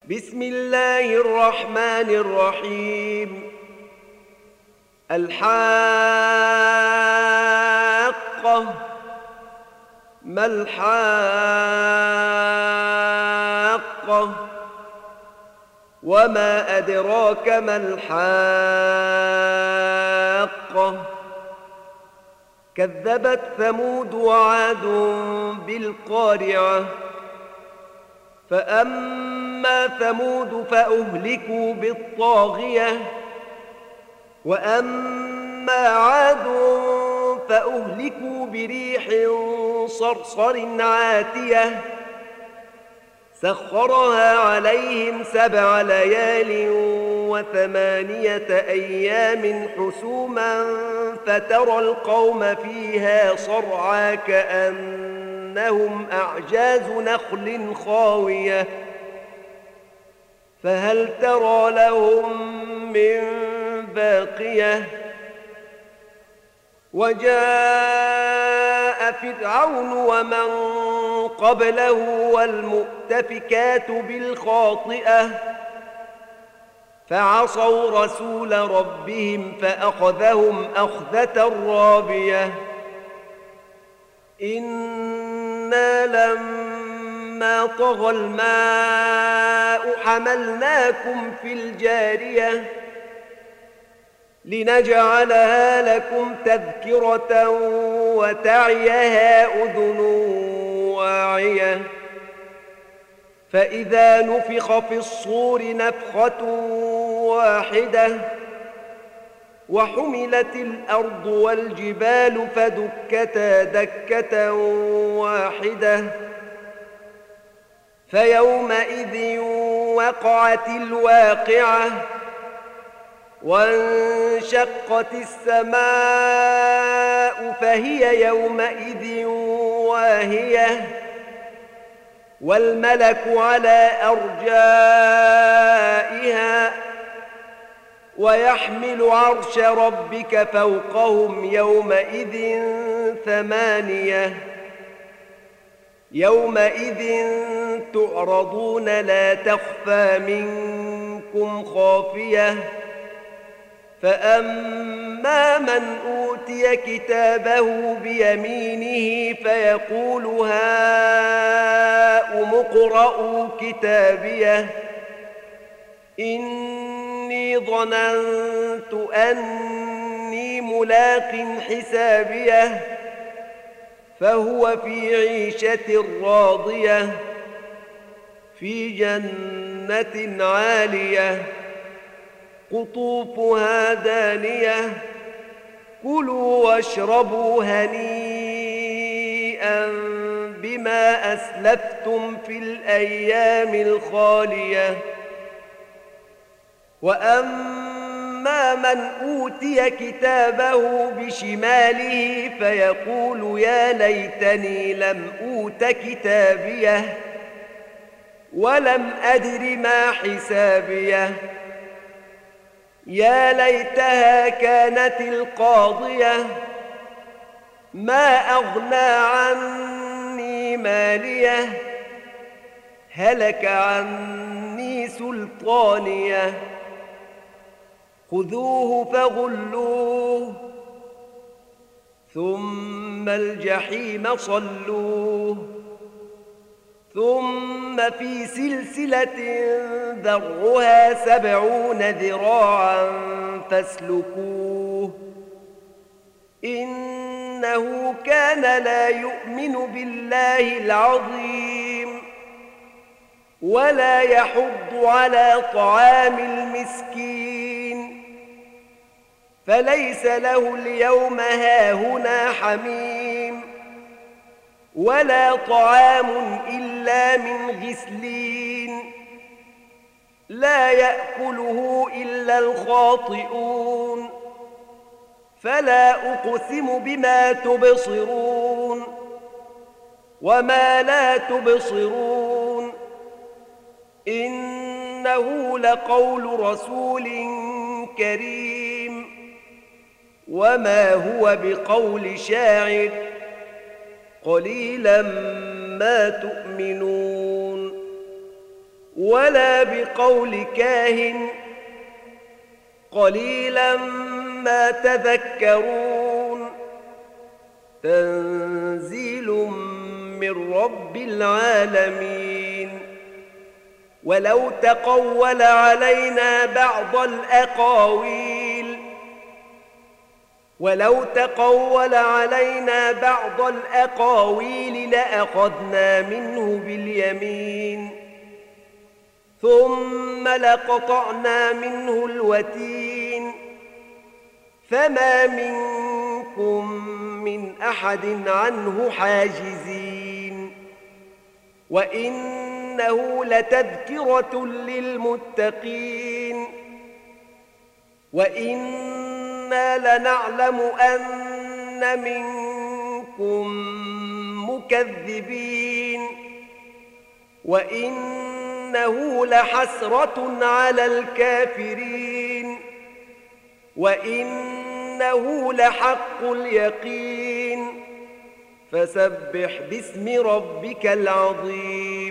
بسم الله الرحمن الرحيم. الحاقة. ما الحاقة؟ وما أدراك ما الحاقة؟ كذبت ثمود وعاد بالقارعة. فأما ثمود فأهلكوا بالطاغية، وأما عاد فأهلكوا بريح صرصر عاتية سخرها عليهم 7 ليال و8 أيام حسوما فترى القوم فيها صرعى كأنهم أعجاز نخل خاوية فهل ترى لهم من باقية. وجاء فرعون ومن قبله والمؤتفكات بالخاطئة فعصوا رسول ربهم فأخذهم أخذة رابية. إنا لما طغى الماء حملناكم في الجارية لنجعلها لكم تذكرة وتعيها أذن واعية. فإذا نفخ في الصور نفخة واحدة وحملت الأرض والجبال فدكتا دكة واحدة فيومئذ وقعت الواقعة وانشقت السماء فهي يومئذ واهية والملك على أرجائها ويحمل عرش ربك فوقهم يومئذ 8. يومئذ تعرضون لا تخفى منكم خافية. فأما من أوتي كتابه بيمينه فيقول هاؤم اقرءوا كتابيه إني ظننت أني ملاق حسابيه فهو في عيشة راضية في جنة عالية قطوفها دانية كلوا واشربوا هنيئا بما أسلفتم في الأيام الخالية. وأما من أوتي كتابه بشماله فيقول يا ليتني لم أوت كتابيه ولم أدر ما حسابيه يا ليتها كانت القاضية ما أغنى عني ماليه هلك عني سلطانيه خذوه فغلوه ثم الجحيم صلوه ثم في سلسلة ذرعها 70 ذراعا فاسلكوه إنه كان لا يؤمن بالله العظيم ولا يحض على طعام المسكين فليس له اليوم هاهنا حميم ولا طعام إلا من غسلين لا يأكله إلا الخاطئون فلا أقسم بما تبصرون وما لا تبصرون إنه لقول رسول كريم وما هو بقول شاعر قليلا ما تؤمنون ولا بقول كاهن قليلا ما تذكرون تنزيل من رب العالمين ولو تقول علينا بعض الأقاويل لأخذنا منه باليمين ثم لقطعنا منه الوتين فما منكم من أحد عنه حاجزين وإنه لتذكرة للمتقين وإنا لنعلم أن منكم مكذبين وإنه لحسرة على الكافرين وإنه لحق اليقين فسبح باسم ربك العظيم